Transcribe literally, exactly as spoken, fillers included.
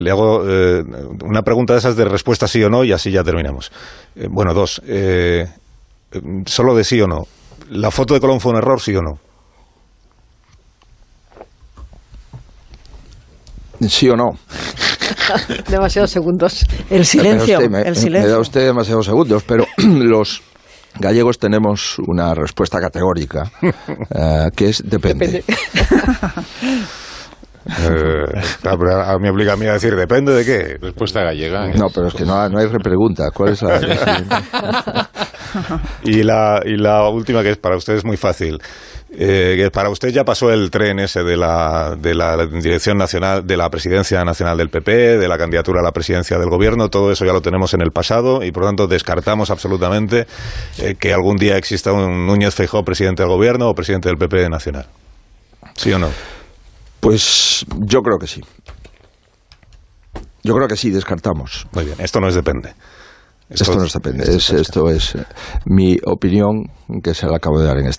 Le hago eh, una pregunta de esas de respuesta sí o no y así ya terminamos. Eh, bueno, dos. Eh, solo de sí o no. ¿La foto de Colón fue un error, sí o no? ¿Sí o no? Demasiados segundos. El silencio. Me, usted, me, el silencio. me da usted demasiados segundos, pero los gallegos tenemos una respuesta categórica, uh, que es depende. Depende. Eh, a, a mí obliga a mí a decir, ¿depende de qué? Respuesta gallega. No, pero es que no, no hay repregunta. ¿Cuál es la...? y, la, y la última, que es para usted es muy fácil. Eh, que para usted ya pasó el tren ese de la, de la dirección nacional, de la presidencia nacional del P P, de la candidatura a la presidencia del gobierno, todo eso ya lo tenemos en el pasado y por lo tanto descartamos absolutamente eh, que algún día exista un Núñez Feijóo presidente del gobierno o presidente del P P nacional. ¿Sí o no? Pues yo creo que sí. Yo creo que sí, descartamos. Muy bien, esto no es depende. Esto, esto no es depende, esto es, esto es mi opinión que se la acabo de dar en esta.